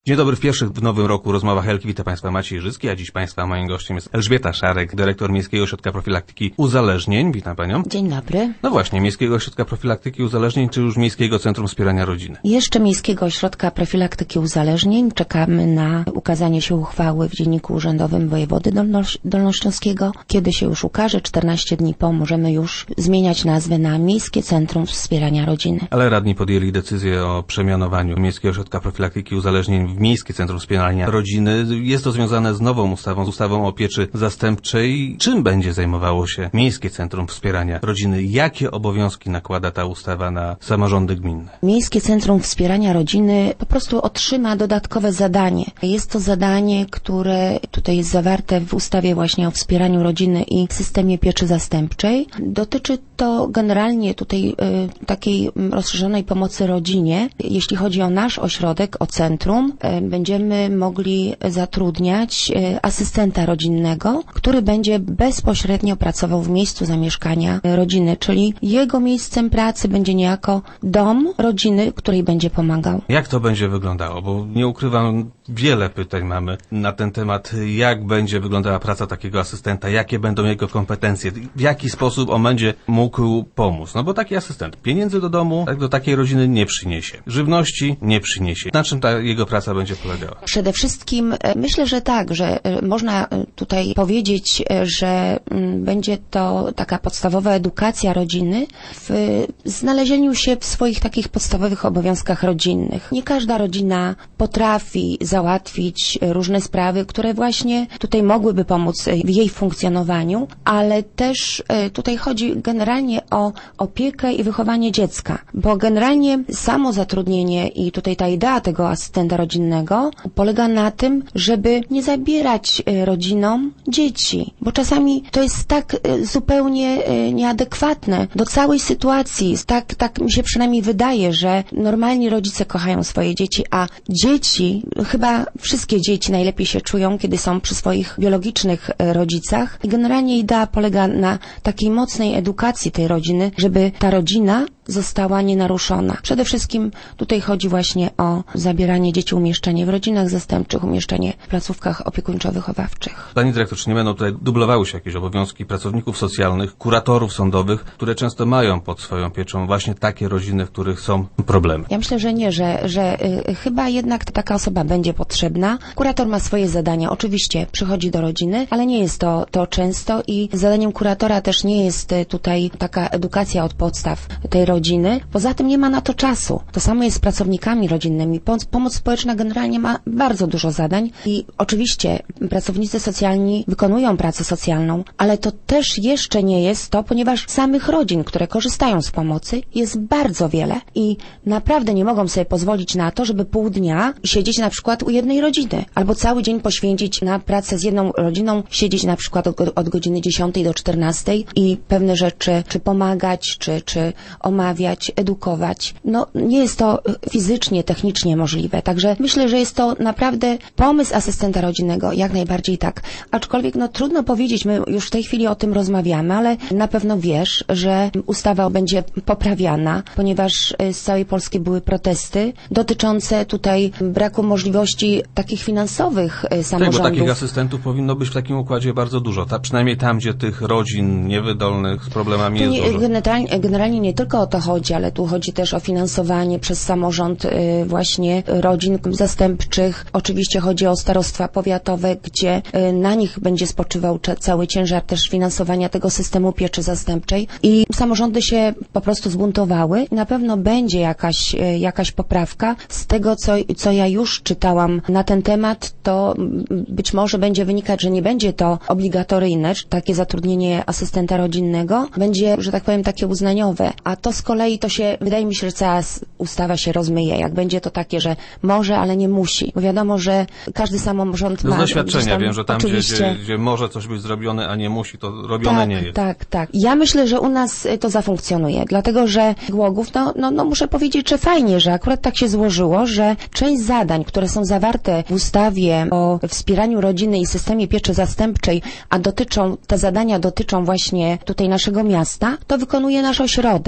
Dzień dobry, w pierwszych w nowym roku rozmowach Helki. Witam Państwa, Maciej Żyski, a dziś Państwa moim gościem jest Elżbieta Szarek, dyrektor Miejskiego Ośrodka Profilaktyki Uzależnień. Witam Panią. Dzień dobry. No właśnie, Miejskiego Ośrodka Profilaktyki Uzależnień, czy już Miejskiego Centrum Wspierania Rodziny? Jeszcze Miejskiego Ośrodka Profilaktyki Uzależnień. Czekamy na ukazanie się uchwały w Dzienniku Urzędowym Wojewody Dolnośląskiego. Kiedy się już ukaże, 14 dni po, możemy już zmieniać nazwę na Miejskie Centrum Wspierania Rodziny. Ale radni podjęli decyzję o przemianowaniu Miejskiego Ośrodka Profilaktyki Uzależnień w Miejskie Centrum Wspierania Rodziny. Jest to związane z nową ustawą, z ustawą o pieczy zastępczej. Czym będzie zajmowało się Miejskie Centrum Wspierania Rodziny? Jakie obowiązki nakłada ta ustawa na samorządy gminne? Miejskie Centrum Wspierania Rodziny po prostu otrzyma dodatkowe zadanie. Jest to zadanie, które tutaj jest zawarte w ustawie właśnie o wspieraniu rodziny i systemie pieczy zastępczej. Dotyczy to generalnie tutaj takiej rozszerzonej pomocy rodzinie. Jeśli chodzi o nasz ośrodek, o centrum, będziemy mogli zatrudniać asystenta rodzinnego, który będzie bezpośrednio pracował w miejscu zamieszkania rodziny, czyli jego miejscem pracy będzie niejako dom rodziny, której będzie pomagał. Jak to będzie wyglądało? Bo nie ukrywam, wiele pytań mamy na ten temat. Jak będzie wyglądała praca takiego asystenta? Jakie będą jego kompetencje? W jaki sposób on będzie mógł pomóc? No bo taki asystent pieniędzy do domu, do takiej rodziny nie przyniesie. Żywności nie przyniesie. Na czym ta jego praca będzie polegała? Przede wszystkim myślę, że tak, że można tutaj powiedzieć, że będzie to taka podstawowa edukacja rodziny w znalezieniu się w swoich takich podstawowych obowiązkach rodzinnych. Nie każda rodzina potrafi załatwić różne sprawy, które właśnie tutaj mogłyby pomóc w jej funkcjonowaniu, ale też tutaj chodzi generalnie o opiekę i wychowanie dziecka, bo generalnie samo zatrudnienie i tutaj ta idea tego asystenta rodzinnego polega na tym, żeby nie zabierać rodzinom dzieci, bo czasami to jest tak zupełnie nieadekwatne do całej sytuacji. Tak mi się przynajmniej wydaje, że normalni rodzice kochają swoje dzieci, a dzieci, chyba wszystkie dzieci najlepiej się czują, kiedy są przy swoich biologicznych rodzicach. I generalnie idea polega na takiej mocnej edukacji tej rodziny, żeby ta rodzina została nienaruszona. Przede wszystkim tutaj chodzi właśnie o zabieranie dzieci, umieszczenie w rodzinach zastępczych, umieszczenie w placówkach opiekuńczo-wychowawczych. Pani dyrektor, czy nie będą tutaj dublowały się jakieś obowiązki pracowników socjalnych, kuratorów sądowych, które często mają pod swoją pieczą właśnie takie rodziny, w których są problemy? Ja myślę, że nie, że chyba jednak taka osoba będzie potrzebna. Kurator ma swoje zadania. Oczywiście przychodzi do rodziny, ale nie jest to często i zadaniem kuratora też nie jest tutaj taka edukacja od podstaw tej rodziny. Poza tym nie ma na to czasu. To samo jest z pracownikami rodzinnymi. Pomoc społeczna generalnie ma bardzo dużo zadań i oczywiście pracownicy socjalni wykonują pracę socjalną, ale to też jeszcze nie jest to, ponieważ samych rodzin, które korzystają z pomocy, jest bardzo wiele i naprawdę nie mogą sobie pozwolić na to, żeby pół dnia siedzieć na przykład u jednej rodziny albo cały dzień poświęcić na pracę z jedną rodziną, siedzieć na przykład od godziny 10 do 14 i pewne rzeczy, czy pomagać, czy omawiać, edukować. No, nie jest to fizycznie, technicznie możliwe. Także myślę, że jest to naprawdę pomysł asystenta rodzinnego, jak najbardziej tak. Aczkolwiek, no trudno powiedzieć, my już w tej chwili o tym rozmawiamy, ale na pewno wiesz, że ustawa będzie poprawiana, ponieważ z całej Polski były protesty dotyczące tutaj braku możliwości takich finansowych samorządów. Tak, bo takich asystentów powinno być w takim układzie bardzo dużo. Przynajmniej tam, gdzie tych rodzin niewydolnych z problemami jest dużo. Generalnie nie tylko o to chodzi, ale tu chodzi też o finansowanie przez samorząd właśnie rodzin zastępczych. Oczywiście chodzi o starostwa powiatowe, gdzie na nich będzie spoczywał cały ciężar też finansowania tego systemu pieczy zastępczej i samorządy się po prostu zbuntowały. Na pewno będzie jakaś poprawka. Z tego, co ja już czytałam na ten temat, to być może będzie wynikać, że nie będzie to obligatoryjne, takie zatrudnienie asystenta rodzinnego. Będzie, że tak powiem, takie uznaniowe, a to z kolei wydaje mi się, że cała ustawa się rozmyje. Jak będzie to takie, że może, ale nie musi. Bo wiadomo, że każdy samorząd ma... Z doświadczenia wiem, że tam, gdzie może coś być zrobione, a nie musi, to robione nie jest. Tak. Ja myślę, że u nas to zafunkcjonuje, dlatego, że Głogów, no muszę powiedzieć, że fajnie, że akurat tak się złożyło, że część zadań, które są zawarte w ustawie o wspieraniu rodziny i systemie pieczy zastępczej, te zadania dotyczą właśnie tutaj naszego miasta, to wykonuje nasz ośrodek.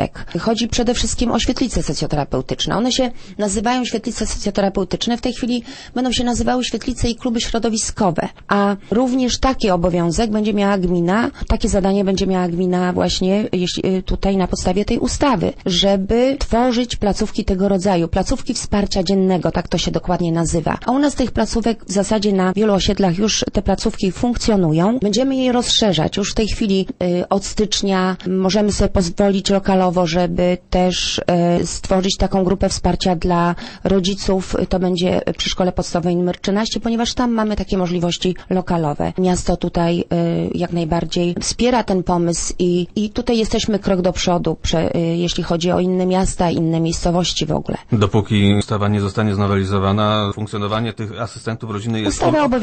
chodzi przede wszystkim o świetlice socjoterapeutyczne. One się nazywają świetlice socjoterapeutyczne, w tej chwili będą się nazywały świetlice i kluby środowiskowe, a również taki obowiązek będzie miała gmina, takie zadanie będzie miała gmina właśnie tutaj na podstawie tej ustawy, żeby tworzyć placówki tego rodzaju, placówki wsparcia dziennego, tak to się dokładnie nazywa. A u nas tych placówek w zasadzie na wielu osiedlach już te placówki funkcjonują. Będziemy je rozszerzać. Już w tej chwili od stycznia możemy sobie pozwolić lokalowo, żeby też stworzyć taką grupę wsparcia dla rodziców. To będzie przy szkole podstawowej nr 13, ponieważ tam mamy takie możliwości lokalowe. Miasto tutaj jak najbardziej wspiera ten pomysł i tutaj jesteśmy krok do przodu, jeśli chodzi o inne miasta, inne miejscowości w ogóle. Dopóki ustawa nie zostanie znowelizowana, funkcjonowanie tych asystentów rodziny jest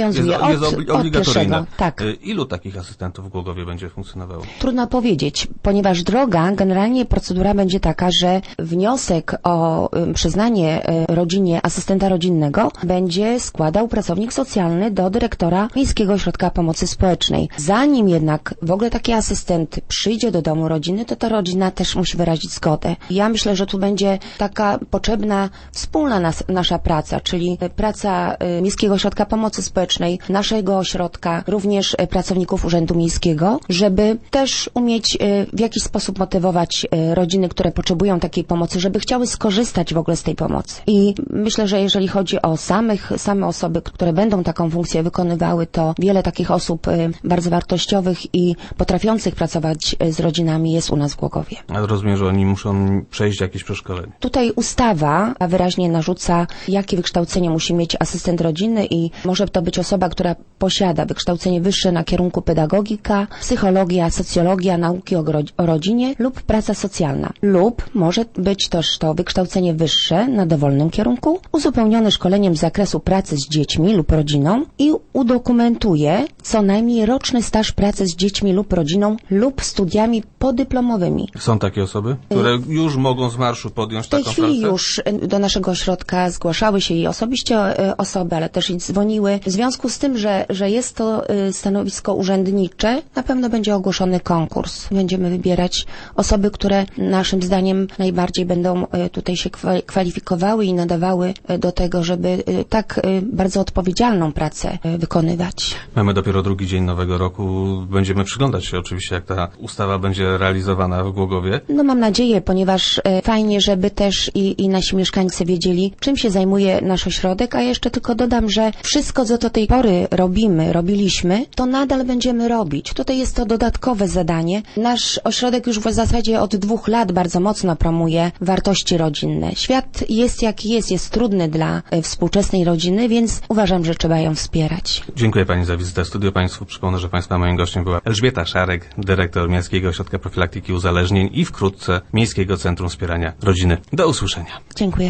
obligatoryjne. Tak. Ilu takich asystentów w Głogowie będzie funkcjonowało? Trudno powiedzieć, ponieważ generalnie procedura będzie taka, że wniosek o przyznanie rodzinie asystenta rodzinnego będzie składał pracownik socjalny do dyrektora Miejskiego Ośrodka Pomocy Społecznej. Zanim jednak w ogóle taki asystent przyjdzie do domu rodziny, to ta rodzina też musi wyrazić zgodę. Ja myślę, że tu będzie taka potrzebna wspólna nasza praca, czyli praca Miejskiego Ośrodka Pomocy Społecznej, naszego ośrodka, również pracowników Urzędu Miejskiego, żeby też umieć w jakiś sposób motywować rodziny, które potrzebują takiej pomocy, żeby chciały skorzystać w ogóle z tej pomocy. I myślę, że jeżeli chodzi o same osoby, które będą taką funkcję wykonywały, to wiele takich osób bardzo wartościowych i potrafiących pracować z rodzinami jest u nas w Głogowie. Ale rozumiem, że oni muszą przejść jakieś przeszkolenie. Tutaj ustawa wyraźnie narzuca, jakie wykształcenie musi mieć asystent rodziny i może to być osoba, która posiada wykształcenie wyższe na kierunku pedagogika, psychologia, socjologia, nauki o rodzinie lub praca socjalna. Lub może być też to wykształcenie wyższe na dowolnym kierunku, uzupełnione szkoleniem z zakresu pracy z dziećmi lub rodziną i udokumentuje co najmniej roczny staż pracy z dziećmi lub rodziną lub studiami podyplomowymi. Są takie osoby, które już mogą z marszu podjąć taką pracę? W tej chwili już do naszego ośrodka zgłaszały się i osobiście osoby, ale też i dzwoniły. W związku z tym, że jest to stanowisko urzędnicze, na pewno będzie ogłoszony konkurs. Będziemy wybierać osoby, które naszym zdaniem najbardziej będą tutaj się kwalifikowały i nadawały do tego, żeby tak bardzo odpowiedzialną pracę wykonywać. Mamy dopiero drugi dzień nowego roku. Będziemy przyglądać się oczywiście, jak ta ustawa będzie realizowana w Głogowie. No mam nadzieję, ponieważ fajnie, żeby też i nasi mieszkańcy wiedzieli, czym się zajmuje nasz ośrodek, a jeszcze tylko dodam, że wszystko, co do tej pory robiliśmy, to nadal będziemy robić. Tutaj jest to dodatkowe zadanie. Nasz ośrodek już w zasadzie od 2 lat bardzo mocno promuje wartości rodzinne. Świat jest jaki jest trudny dla współczesnej rodziny, więc uważam, że trzeba ją wspierać. Dziękuję Pani za wizytę w studiu. Państwu przypomnę, że Państwa moim gościem była Elżbieta Szarek, dyrektor Miejskiego Ośrodka Profilaktyki Uzależnień i wkrótce Miejskiego Centrum Wspierania Rodziny. Do usłyszenia. Dziękuję.